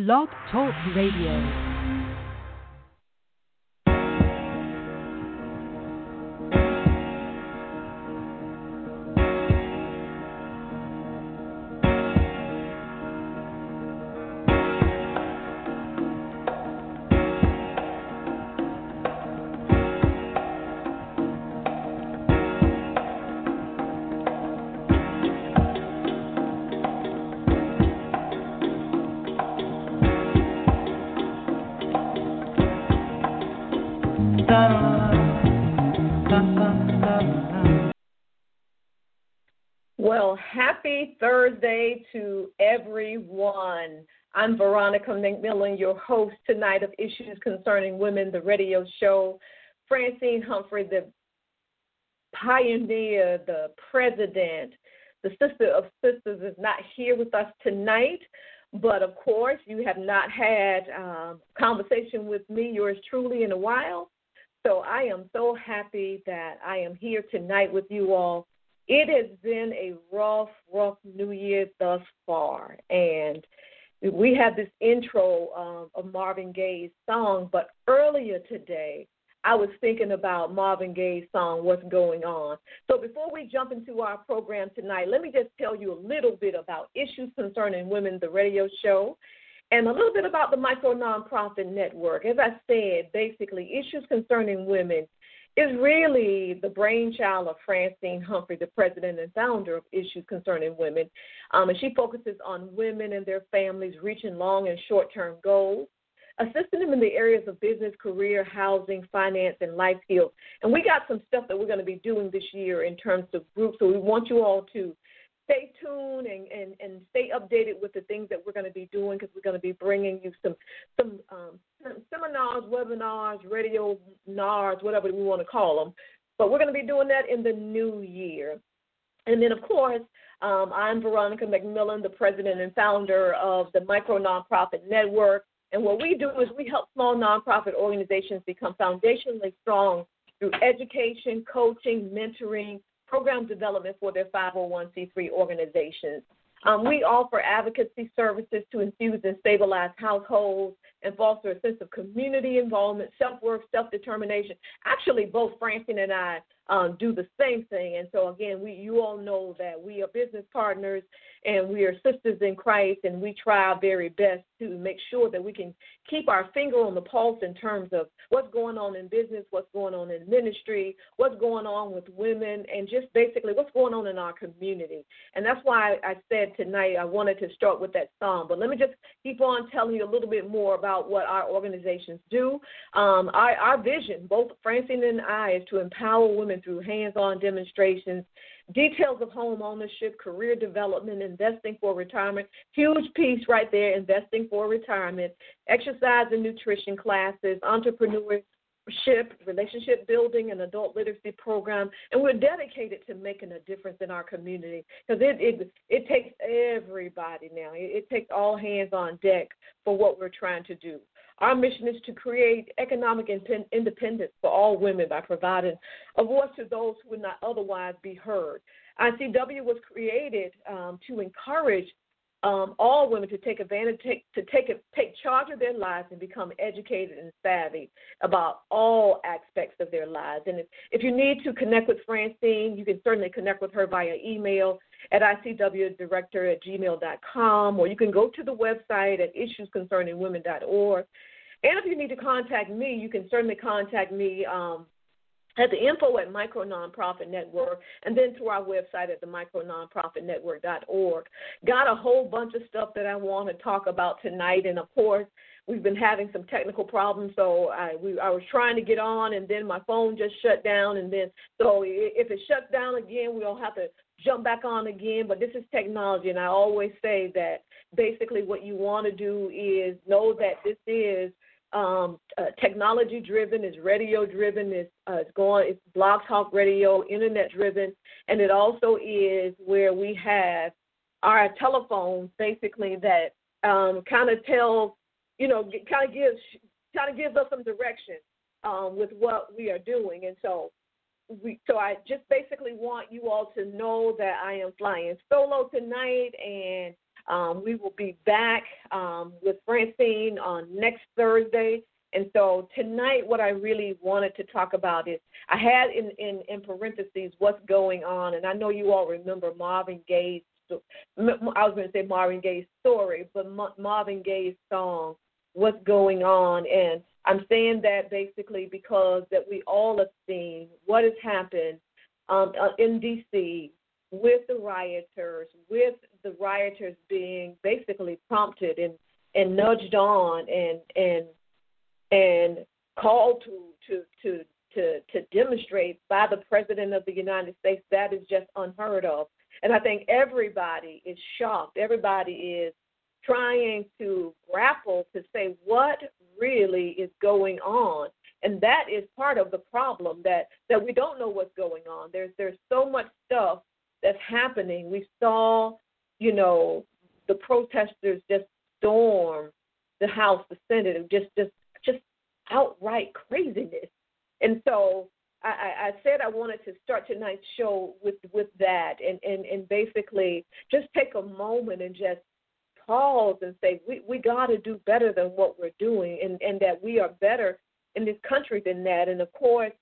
Blog Talk Radio. Well, happy Thursday to everyone. I'm Veronica McMillan, your host tonight of Issues Concerning Women, the radio show. Francine Humphrey, the pioneer, the president, the sister of sisters, is not here with us tonight. But, of course, you have not had a conversation with me, yours truly, in a while. So I am so happy that I am here tonight with you all. It has been a rough New Year thus far, and we have this intro of Marvin Gaye's song, but earlier today I was thinking about Marvin Gaye's song, What's Going On. So before we jump into our program tonight, let me just tell you a little bit about Issues Concerning Women, the radio show, and a little bit about the Micro Nonprofit Network. As I said, basically, Issues Concerning Women is really the brainchild of Francine Humphrey, the president and founder of Issues Concerning Women. And she focuses on women and their families reaching long and short-term goals, assisting them in the areas of business, career, housing, finance, and life skills. And we got some stuff that we're going to be doing this year in terms of groups, so we want you all to stay tuned and stay updated with the things that we're going to be doing, because we're going to be bringing you some seminars, webinars, radio NARs, whatever we want to call them. But we're going to be doing that in the new year. And then, of course, I'm Veronica McMillan, the president and founder of the Micro Nonprofit Network. And what we do is we help small nonprofit organizations become foundationally strong through education, coaching, mentoring, program development for their 501c3 organizations. We offer advocacy services to infuse and stabilize households and foster a sense of community involvement, self-worth, self-determination. Actually, both Francine and I do the same thing. And so, again, you all know that we are business partners and we are sisters in Christ, and we try our very best to make sure that we can keep our finger on the pulse in terms of what's going on in business, what's going on in ministry, what's going on with women, and just basically what's going on in our community. And that's why I said tonight I wanted to start with that song. But let me just keep on telling you a little bit more about what our organizations do. Our vision, both Francine and I, is to empower women through hands-on demonstrations, details of home ownership, career development, investing for retirement. Huge piece right there, investing for retirement, exercise and nutrition classes, entrepreneurship, relationship building, and adult literacy program. And we're dedicated to making a difference in our community, because it takes everybody now. It takes all hands on deck for what we're trying to do. Our mission is to create economic independence for all women by providing a voice to those who would not otherwise be heard. ICW was created to encourage all women to take advantage, to take charge of their lives and become educated and savvy about all aspects of their lives. And if you need to connect with Francine, you can certainly connect with her via email at icwdirector@gmail.com, or you can go to the website at issuesconcerningwomen.org. And if you need to contact me, you can certainly contact me at the info at Micro Nonprofit Network, and then to our website at the micrononprofitnetwork.org. Got a whole bunch of stuff that I want to talk about tonight, and, of course, we've been having some technical problems, so I was trying to get on, and then my phone just shut down, and then so if it shuts down again, we'll have to jump back on again. But this is technology, and I always say that basically what you want to do is know that this is technology-driven, is radio-driven, it's blog talk radio, internet-driven, and it also is where we have our telephones basically that kind of tells, kind of gives us some direction with what we are doing. And so I just basically want you all to know that I am flying solo tonight, and We will be back with Francine on next Thursday. And so tonight what I really wanted to talk about is I had in parentheses what's going on. And I know you all remember Marvin Gaye's, I was going to say Marvin Gaye's story, but Marvin Gaye's song, What's Going On. And I'm saying that basically because that we all have seen what has happened in D.C. with the rioters being basically prompted and nudged on and called to demonstrate by the President of the United States. That is just unheard of. And I think everybody is shocked. Everybody is trying to grapple to say what really is going on. And that is part of the problem, that we don't know what's going on. There's so much stuff that's happening. We saw, the protesters just storm the House, the Senate, just outright craziness. And so I said I wanted to start tonight's show with that and basically just take a moment and just pause and say we got to do better than what we're doing, and that we are better in this country than that. And of course,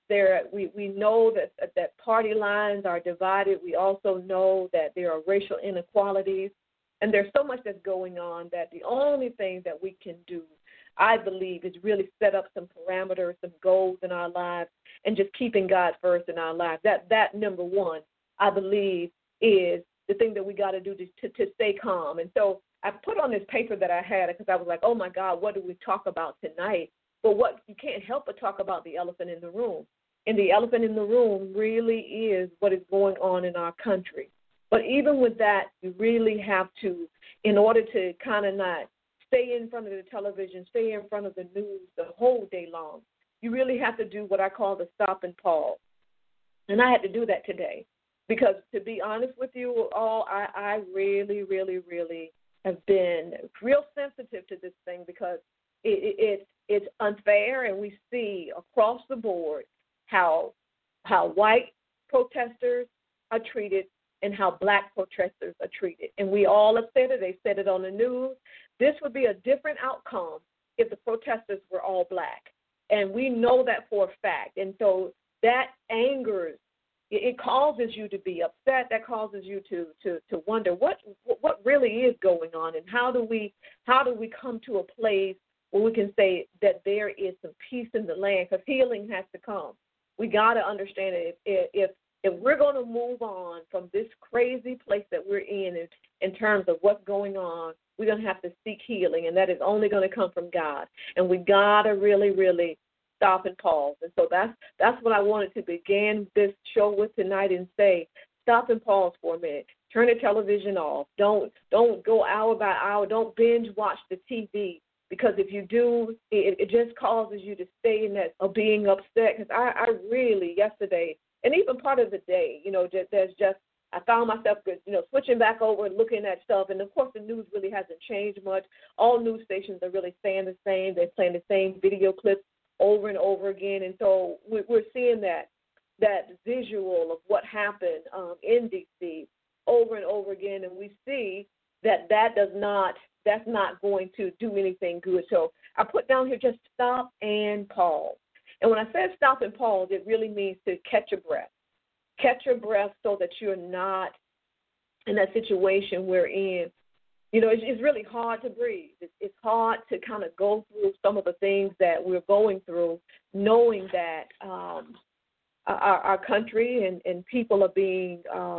we know that party lines are divided. We also know that there are racial inequalities, and there's so much that's going on that the only thing that we can do, I believe, is really set up some parameters, some goals in our lives, and just keeping God first in our lives. That number one, I believe, is the thing that we got to do to stay calm. And so I put on this paper that I had because I was like, oh, my God, what do we talk about tonight? But what you can't help but talk about the elephant in the room. And the elephant in the room really is what is going on in our country. But even with that, you really have to, in order to kind of not stay in front of the television, stay in front of the news the whole day long, you really have to do what I call the stop and pause. And I had to do that today because, to be honest with you all, I really, really, really have been real sensitive to this thing because it's unfair, and we see across the board how white protesters are treated and how black protesters are treated. And we all have said it. They said it on the news. This would be a different outcome if the protesters were all black. And we know that for a fact. And so that angers, it causes you to be upset. That causes you to wonder what really is going on, and how do we come to a place where we can say that there is some peace in the land, because healing has to come. We got to understand it. If we're going to move on from this crazy place that we're in terms of what's going on, we're going to have to seek healing, and that is only going to come from God. And we got to really, really stop and pause. And so that's what I wanted to begin this show with tonight, and say, stop and pause for a minute. Turn the television off. Don't go hour by hour. Don't binge watch the TV. Because if you do, it just causes you to stay in that of being upset. Because I really, yesterday, and even part of the day, I found myself, switching back over and looking at stuff. And, of course, the news really hasn't changed much. All news stations are really saying the same. They're playing the same video clips over and over again. And so we're seeing that visual of what happened in D.C. over and over again. And we see that's not going to do anything good. So I put down here just stop and pause. And when I said stop and pause, it really means to catch your breath. Catch your breath so that you're not in that situation we're in. It's really hard to breathe. It's hard to kind of go through some of the things that we're going through, knowing that our country and people are being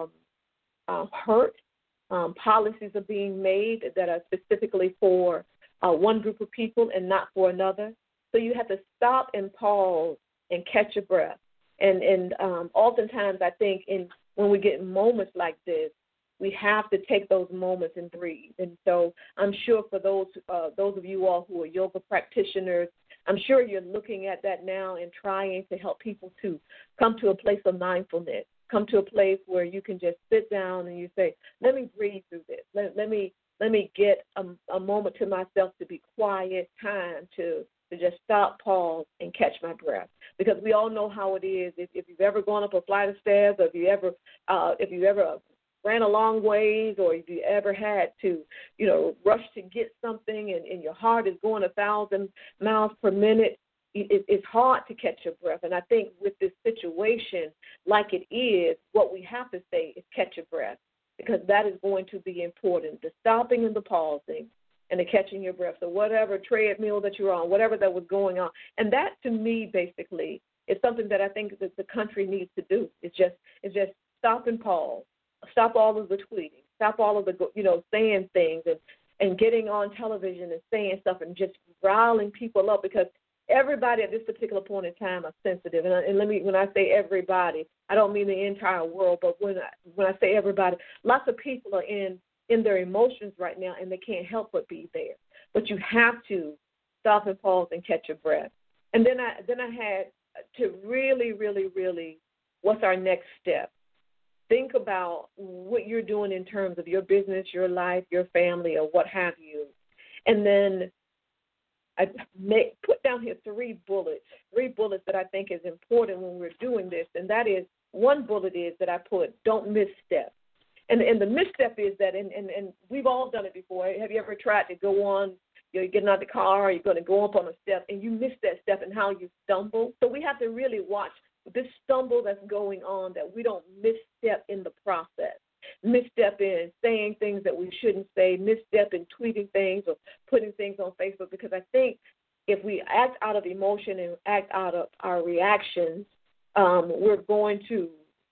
hurt. Policies are being made that are specifically for one group of people and not for another. So you have to stop and pause and catch your breath. And oftentimes I think when we get moments like this, we have to take those moments and breathe. And so I'm sure for those of you all who are yoga practitioners, I'm sure you're looking at that now and trying to help people to come to a place of mindfulness, come to a place where you can just sit down and you say, let me breathe through this. Let me get a moment to myself to be quiet, time to just stop, pause, and catch my breath. Because we all know how it is. If you've ever gone up a flight of stairs, or if you ever ran a long ways, or if you ever had to, rush to get something and your heart is going 1,000 miles per minute, it's hard to catch your breath. And I think with this situation, like it is, what we have to say is catch your breath, because that is going to be important, the stopping and the pausing and the catching your breath. So whatever treadmill that you're on, whatever that was going on. And that, to me, basically, is something that I think that the country needs to do. It's just stop and pause. Stop all of the tweeting. Stop all of the, saying things and getting on television and saying stuff and just riling people up, because everybody at this particular point in time are sensitive. And when I say everybody, I don't mean the entire world, but when I say everybody, lots of people are in their emotions right now, and they can't help but be there. But you have to stop and pause and catch your breath. And then I had to really, really, really, what's our next step? Think about what you're doing in terms of your business, your life, your family, or what have you. And then I put down here three bullets that I think is important when we're doing this. And that is, one bullet is that I put, don't misstep. And the misstep is that, and we've all done it before. Have you ever tried to go on, you're getting out of the car, or you're going to go up on a step, and you miss that step and how you stumble? So we have to really watch this stumble that's going on, that we don't misstep in the process. Misstep in saying things that we shouldn't say, misstep in tweeting things or putting things on Facebook, because I think if we act out of emotion and act out of our reactions, we're going to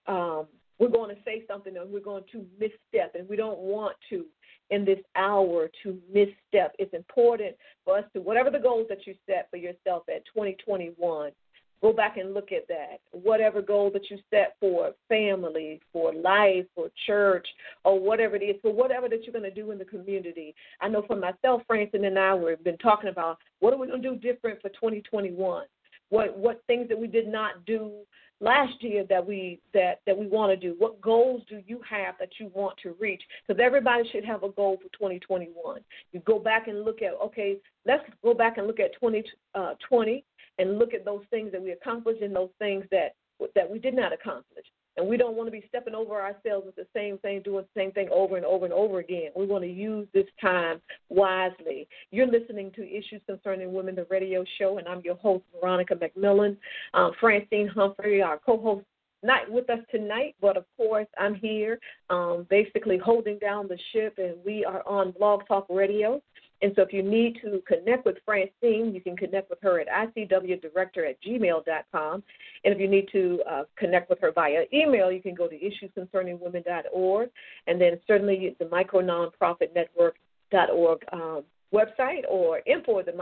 say something and we're going to misstep, and we don't want to in this hour to misstep. It's important for us to, whatever the goals that you set for yourself at 2021, go back and look at that. Whatever goal that you set for family, for life, for church, or whatever it is, for whatever that you're going to do in the community. I know for myself, Francine and I, we've been talking about what are we going to do different for 2021? What things that we did not do last year that we want to do? What goals do you have that you want to reach? Because everybody should have a goal for 2021. You go back and look at, okay, let's go back and look at 2020 and look at those things that we accomplished and those things that we did not accomplish. And we don't want to be stepping over ourselves with the same thing, doing the same thing over and over and over again. We want to use this time wisely. You're listening to Issues Concerning Women, the radio show, and I'm your host, Veronica McMillan. Francine Humphrey, our co-host, not with us tonight, but of course I'm here basically holding down the ship, and we are on Blog Talk Radio. And so if you need to connect with Francine, you can connect with her at icwdirector@gmail.com. And if you need to connect with her via email, you can go to issuesconcerningwomen.org, and then certainly the micrononprofitnetwork.org website, or info at the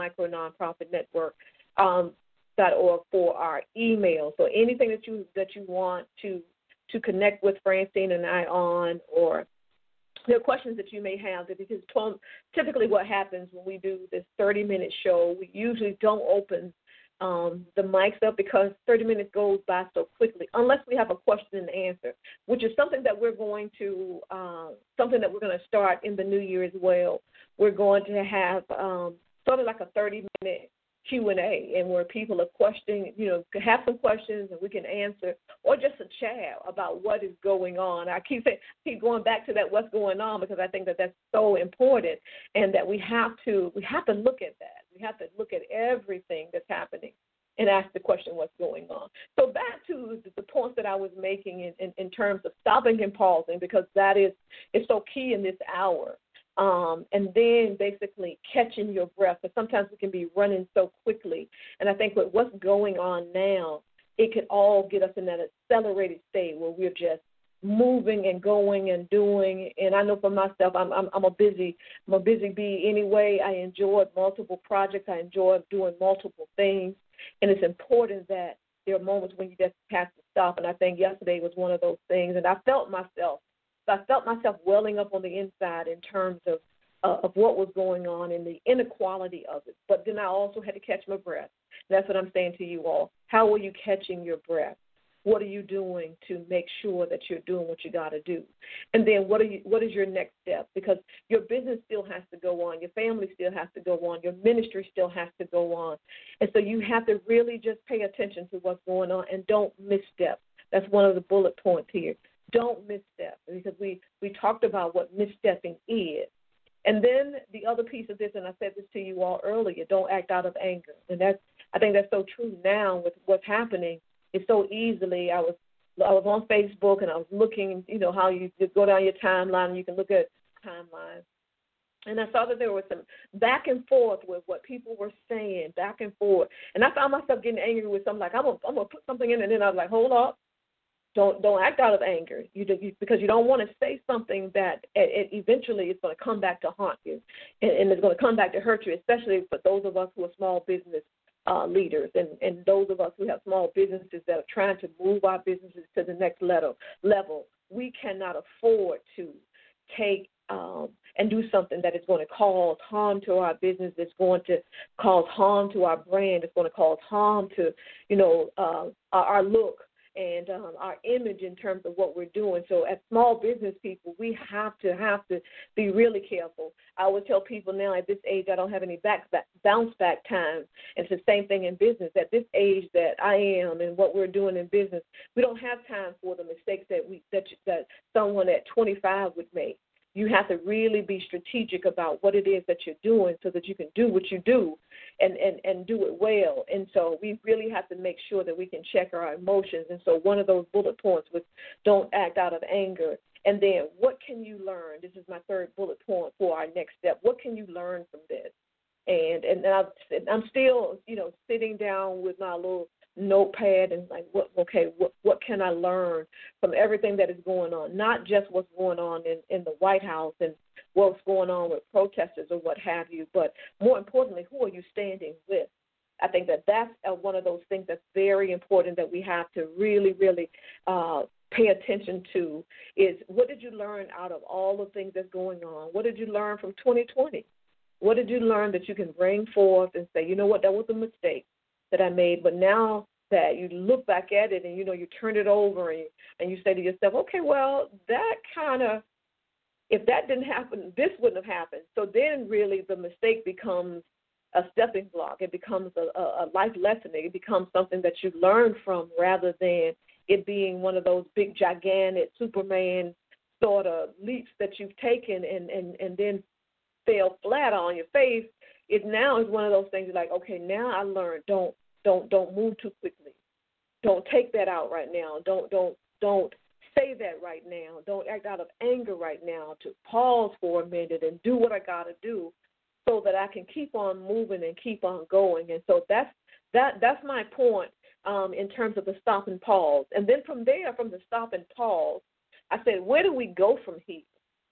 micrononprofitnetwork.org for our email. So anything that you want to connect with Francine and I on, or there are questions that you may have, because typically what happens when we do this 30-minute show, we usually don't open the mics up, because 30 minutes goes by so quickly, unless we have a question and answer, which is something that we're going to start in the new year as well. We're going to have sort of like a 30-minute Q&A, and where people are questioning, have some questions and we can answer, or just a chat about what is going on. I keep going back to that, what's going on, because I think that that's so important, and that we have to look at that. We have to look at everything that's happening and ask the question, what's going on. So back to the points that I was making in terms of stopping and pausing, because that is so key in this hour. And then basically catching your breath, because sometimes we can be running so quickly. And I think with what's going on now, it could all get us in that accelerated state where we're just moving and going and doing. And I know for myself, I'm a busy bee anyway. I enjoy multiple projects. I enjoy doing multiple things. And it's important that there are moments when you just have to stop. And I think yesterday was one of those things. And I felt myself welling up on the inside in terms of what was going on and the inequality of it. But then I also had to catch my breath. That's what I'm saying to you all. How are you catching your breath? What are you doing to make sure that you're doing what you got to do? And then what is your next step? Because your business still has to go on. Your family still has to go on. Your ministry still has to go on. And so you have to really just pay attention to what's going on and don't misstep. That's one of the bullet points here. don't misstep, because we talked about what misstepping is. And then the other piece of this, and I said this to you all earlier, don't act out of anger. And I think that's so true now with what's happening. It's so easily, I was on Facebook and I was looking, how you go down your timeline and you can look at timelines. And I saw that there was some back and forth with what people were saying, back and forth. And I found myself getting angry with something like, I'm gonna put something in, and then I was like, hold up. Don't act out of anger, because you don't want to say something that eventually is going to come back to haunt you, and it's going to come back to hurt you, especially for those of us who are small business leaders and those of us who have small businesses that are trying to move our businesses to the next level. We cannot afford to take and do something that is going to cause harm to our business, that's going to cause harm to our brand, it's going to cause harm to, our look and our image in terms of what we're doing. So as small business people, we have to be really careful. I would tell people now at this age, I don't have any bounce back time. And it's the same thing in business. At this age that I am and what we're doing in business, we don't have time for the mistakes that someone at 25 would make. You have to really be strategic about what it is that you're doing so that you can do what you do and do it well. And so we really have to make sure that we can check our emotions. And so one of those bullet points was don't act out of anger. And then what can you learn? This is my third bullet point for our next step. What can you learn from this? And I'm still, sitting down with my little notepad and like, what can I learn from everything that is going on? Not just what's going on in the White House and what's going on with protesters or what have you, but more importantly, who are you standing with? I think that's one of those things that's very important that we have to really, really pay attention to is what did you learn out of all the things that's going on? What did you learn from 2020? What did you learn that you can bring forth and say, you know what, that was a mistake that I made, but now that you look back at it and, you turn it over and you say to yourself, okay, well, that kind of, if that didn't happen, this wouldn't have happened. So then really the mistake becomes a stepping block. It becomes a life lesson. It becomes something that you learn from rather than it being one of those big, gigantic Superman sort of leaps that you've taken and then fell flat on your face. It now is one of those things like, okay, now I learned, don't move too quickly. Don't take that out right now. Don't say that right now. Don't act out of anger right now. To pause for a minute and do what I got to do so that I can keep on moving and keep on going. And so that's my point in terms of the stop and pause. And then from there, from the stop and pause, I said, where do we go from here?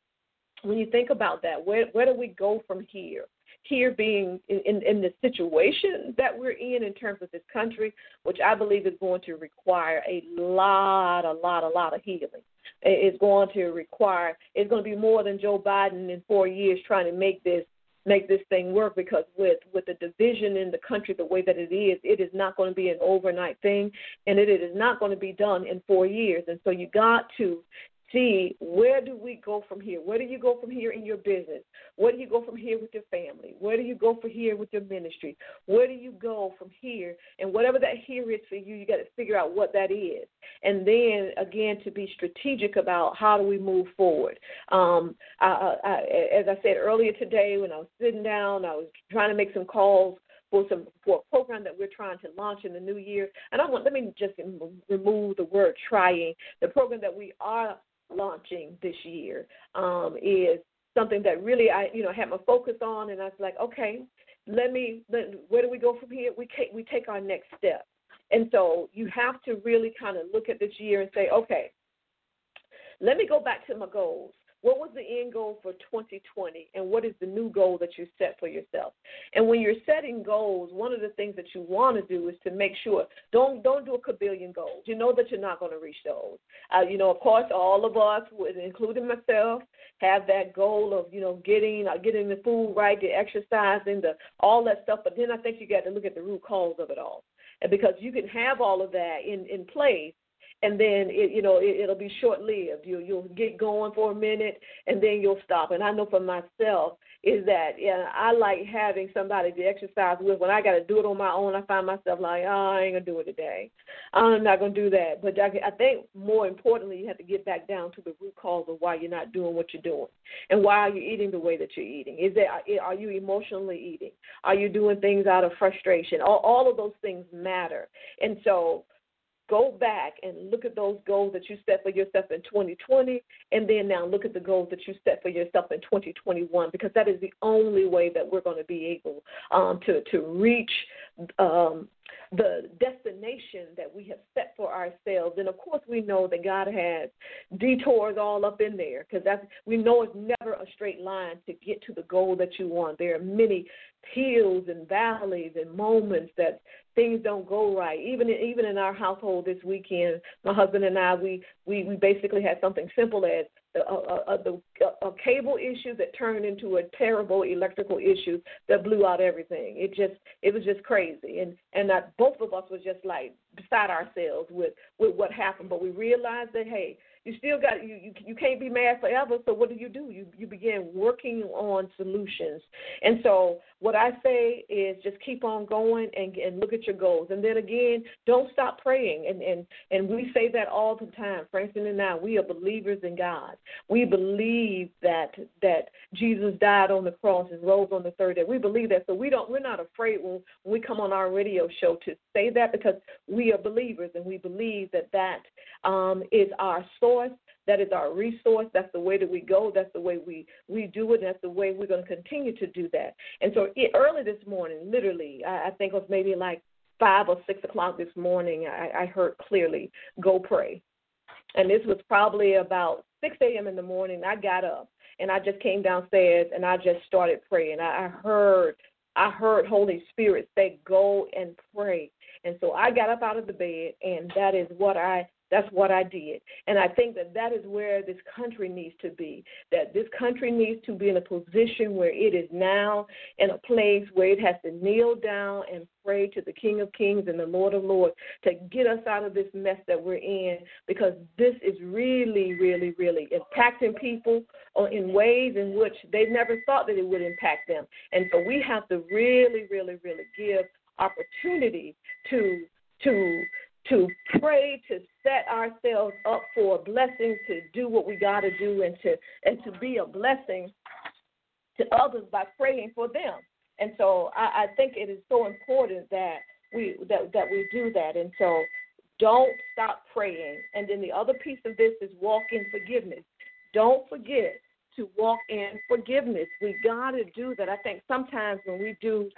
When you think about that, where do we go from here? Here being in the situation that we're in terms of this country, which I believe is going to require a lot of healing. It's going to be more than Joe Biden in 4 years trying to make this thing work, because with the division in the country the way that it is not going to be an overnight thing, and it is not going to be done in 4 years. And so you got to see, where do we go from here? Where do you go from here in your business? Where do you go from here with your family? Where do you go from here with your ministry? Where do you go from here? And whatever that here is for you, you got to figure out what that is. And then, again, to be strategic about how do we move forward. As I said earlier today when I was sitting down, I was trying to make some calls for a program that we're trying to launch in the new year. And let me just remove the word trying. The program that we are launching this year is something that really I had my focus on, and I was like, okay, where do we go from here? We take our next step. And so you have to really kind of look at this year and say, okay, let me go back to my goals. What was the end goal for 2020, and what is the new goal that you set for yourself? And when you're setting goals, one of the things that you want to do is to make sure, don't do a kabillion goals. You know that you're not going to reach those. Of course, all of us, including myself, have that goal of, getting the food right, the exercising, all that stuff. But then I think you got to look at the root cause of it all. And because you can have all of that in place, and then it'll be short-lived. You'll get going for a minute, and then you'll stop. And I know for myself, is that I like having somebody to exercise with. When I got to do it on my own, I find myself like, oh, I ain't going to do it today. I'm not going to do that. But I think more importantly, you have to get back down to the root cause of why you're not doing what you're doing and why are you eating the way that you're eating. Are you emotionally eating? Are you doing things out of frustration? All of those things matter. And so go back and look at those goals that you set for yourself in 2020, and then now look at the goals that you set for yourself in 2021, because that is the only way that we're going to be able to reach the destination that we have set for ourselves. And, of course, we know that God has detours all up in there, because we know it's never a straight line to get to the goal that you want. There are many hills and valleys and moments that things don't go right. Even in our household this weekend, my husband and I, we basically had something simple as a cable issue that turned into a terrible electrical issue that blew out everything. It was just crazy, and that both of us was just like beside ourselves with what happened. But we realized that, hey, you still got you can't be mad forever. So what do? You begin working on solutions. And so what I say is just keep on going and look at your goals. And then again, don't stop praying. And we say that all the time. Francine and I, we are believers in God. We believe that Jesus died on the cross and rose on the third day. We believe that. So we're not afraid when we come on our radio show to say that, because we are believers and we believe that is our source. That is our resource. That's the way that we go. That's the way we do it. That's the way we're going to continue to do that. And so early this morning, literally, I think it was maybe like 5 or 6 o'clock this morning, I heard clearly, go pray. And this was probably about 6 a.m. in the morning. I got up and I just came downstairs and I just started praying. I heard Holy Spirit say, go and pray. And so I got up out of the bed, and that's what I did. And I think that is where this country needs to be, that this country needs to be in a position where it is now in a place where it has to kneel down and pray to the King of Kings and the Lord of Lords to get us out of this mess that we're in, because this is really, really, really impacting people in ways in which they never thought that it would impact them. And so we have to really, really, really give opportunity to pray, to set ourselves up for a blessing, to do what we got to do, and to be a blessing to others by praying for them. And so I think it is so important that we do that. And so don't stop praying. And then the other piece of this is walk in forgiveness. Don't forget to walk in forgiveness. We got to do that. I think sometimes when we do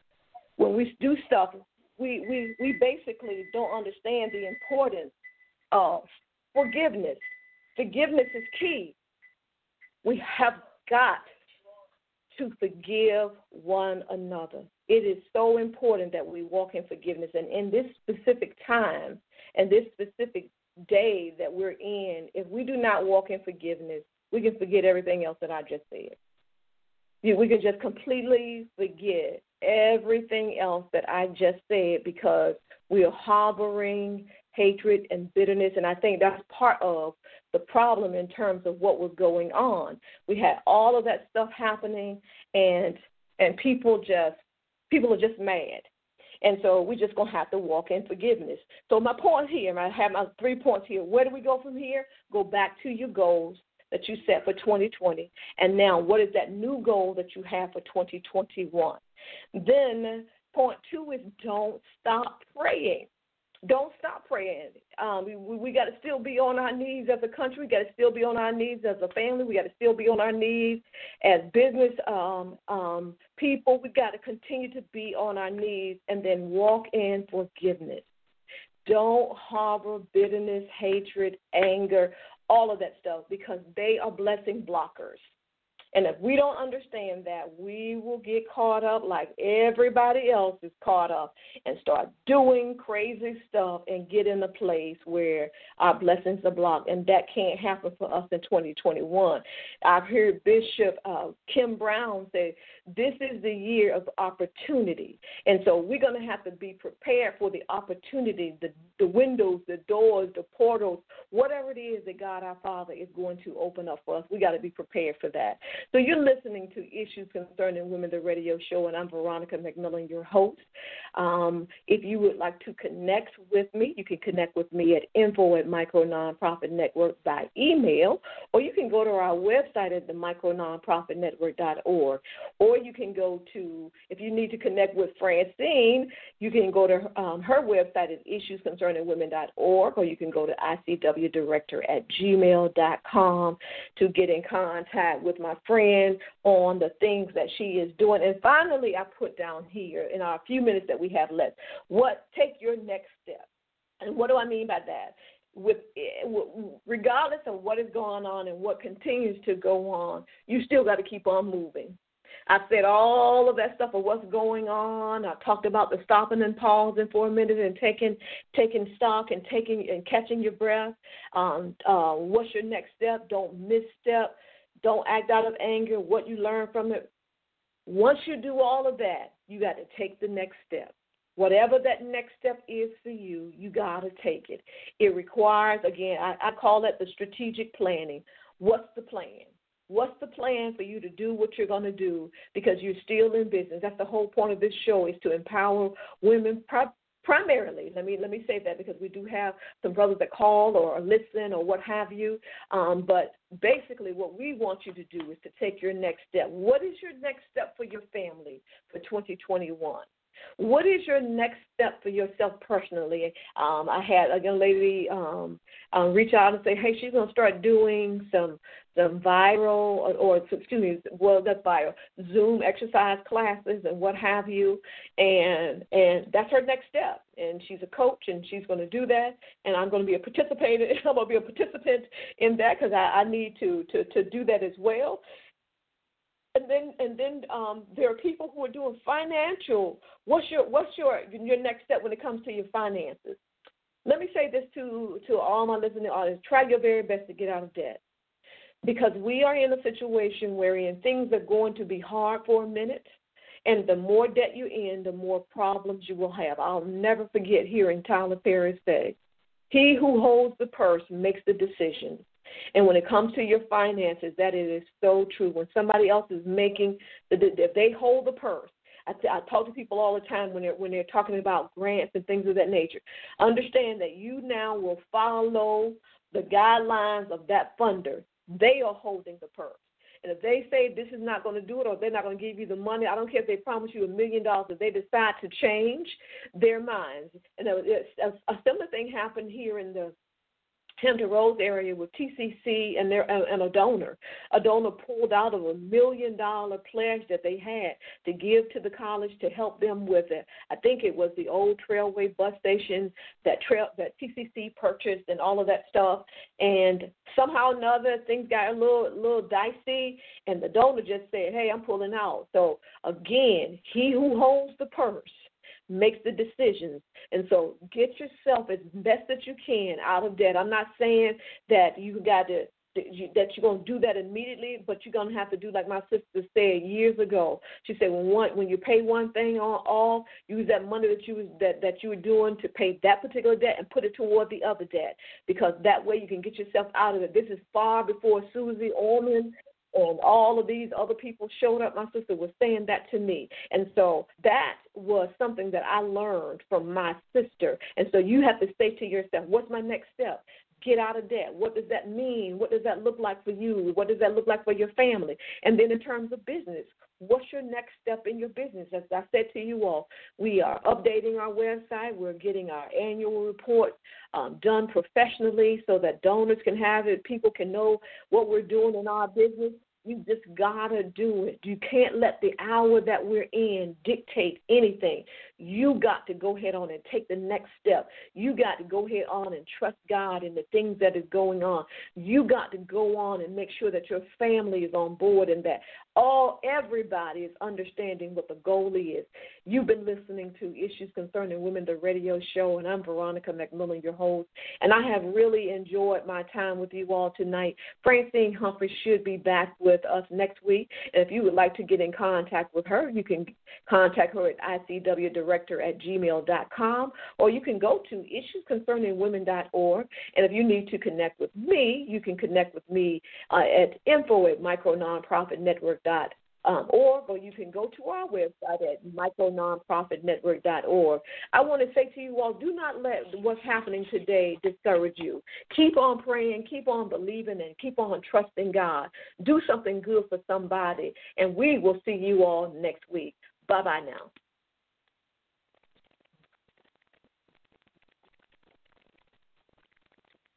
stuff, we basically don't understand the importance of forgiveness. Forgiveness is key. We have got to forgive one another. It is so important that we walk in forgiveness. And in this specific time and this specific day that we're in, if we do not walk in forgiveness, we can forget everything else that I just said. We can just completely forget everything else that I just said, because we are harboring hatred and bitterness, and I think that's part of the problem in terms of what was going on. We had all of that stuff happening, and people are just mad. And so we're just going to have to walk in forgiveness. So my point here, I have my 3 points here. Where do we go from here? Go back to your goals that you set for 2020. And now what is that new goal that you have for 2021? Then point 2 is don't stop praying. Don't stop praying. We got to still be on our knees as a country. We got to still be on our knees as a family. We got to still be on our knees as business people. We got to continue to be on our knees and then walk in forgiveness. Don't harbor bitterness, hatred, anger, all of that stuff, because they are blessing blockers. And if we don't understand that, we will get caught up like everybody else is caught up and start doing crazy stuff and get in a place where our blessings are blocked. And that can't happen for us in 2021. I've heard Bishop Kim Brown say, this is the year of opportunity. And so we're going to have to be prepared for the opportunity, the windows, the doors, the portals, whatever it is that God our Father is going to open up for us. We got to be prepared for that. So you're listening to Issues Concerning Women, the radio show, and I'm Veronica McMillan, your host. If you would like to connect with me, you can connect with me at info@micrononprofitnetwork by email, or you can go to our website at themicrononprofitnetwork.org, or you can go to, if you need to connect with Francine, you can go to her website at issuesconcerningwomen.org, or you can go to icwdirector@gmail.com to get in contact with my friend on the things that she is doing. And finally, I put down here in our few minutes that we have left, take your next step. And what do I mean by that? Regardless of what is going on and what continues to go on, you still got to keep on moving. I said all of that stuff of what's going on. I talked about the stopping and pausing for a minute and taking stock and catching your breath. What's your next step? Don't misstep. Don't act out of anger. What you learn from it. Once you do all of that, you got to take the next step. Whatever that next step is for you, you got to take it. It requires, again, I call it the strategic planning. What's the plan? What's the plan for you to do what you're going to do because you're still in business? That's the whole point of this show, is to empower women primarily. Let me say that, because we do have some brothers that call or listen or what have you. But basically what we want you to do is to take your next step. What is your next step for your family for 2021? What is your next step for yourself personally? I had a young lady reach out and say, hey, she's going to start doing some viral that's viral, Zoom exercise classes and what have you, and that's her next step. And she's a coach, and she's going to do that, and I'm going to be a participant. I'm going to be a participant in that because I need to do that as well. And then there are people who are doing financial. What's your next step when it comes to your finances? Let me say this to all my listening audience: try your very best to get out of debt, because we are in a situation wherein things are going to be hard for a minute, and the more debt you're in, the more problems you will have. I'll never forget hearing Tyler Perry say, "He who holds the purse makes the decisions." And when it comes to your finances, that it is so true. When somebody else is if they hold the purse, I talk to people all the time when they're talking about grants and things of that nature. Understand that you now will follow the guidelines of that funder. They are holding the purse. And if they say this is not going to do it, or they're not going to give you the money, I don't care if they promise you $1 million, if they decide to change their minds. And a similar thing happened here in the Hampton Roads area with TCC and a donor. A donor pulled out of $1 million pledge that they had to give to the college to help them with it. I think it was the old Trailway bus station that TCC purchased and all of that stuff. And somehow or another, things got a little dicey, and the donor just said, hey, I'm pulling out. So, again, he who holds the purse makes the decisions. And so get yourself as best that you can out of debt. I'm not saying that that you're going to do that immediately, but you're going to have to do like my sister said years ago. She said when you pay one thing off, use that money that you were doing to pay that particular debt and put it toward the other debt, because that way you can get yourself out of it. This is far before Susie Orman and all of these other people showed up. My sister was saying that to me. And so that was something that I learned from my sister. And so you have to say to yourself, what's my next step? Get out of debt. What does that mean? What does that look like for you? What does that look like for your family? And then in terms of business, what's your next step in your business? As I said to you all, we are updating our website. We're getting our annual report done professionally so that donors can have it. People can know what we're doing in our business. You just got to do it. You can't let the hour that we're in dictate anything. You got to go ahead on and take the next step. You got to go ahead on and trust God in the things that is going on. You got to go on and make sure that your family is on board and that everybody is understanding what the goal is. You've been listening to Issues Concerning Women, the radio show, and I'm Veronica McMillan, your host, and I have really enjoyed my time with you all tonight. Francine Humphrey should be back with us next week, and if you would like to get in contact with her, you can contact her at ICW Director issuesconcerningwomen.com, or you can go to issuesconcerningwomen.org. And if you need to connect with me, you can connect with me at info@micrononprofitnetwork.org, or you can go to our website at micrononprofitnetwork.org. I want to say to you all, do not let what's happening today discourage you. Keep on praying, keep on believing, and keep on trusting God. Do something good for somebody, and we will see you all next week. Bye-bye now.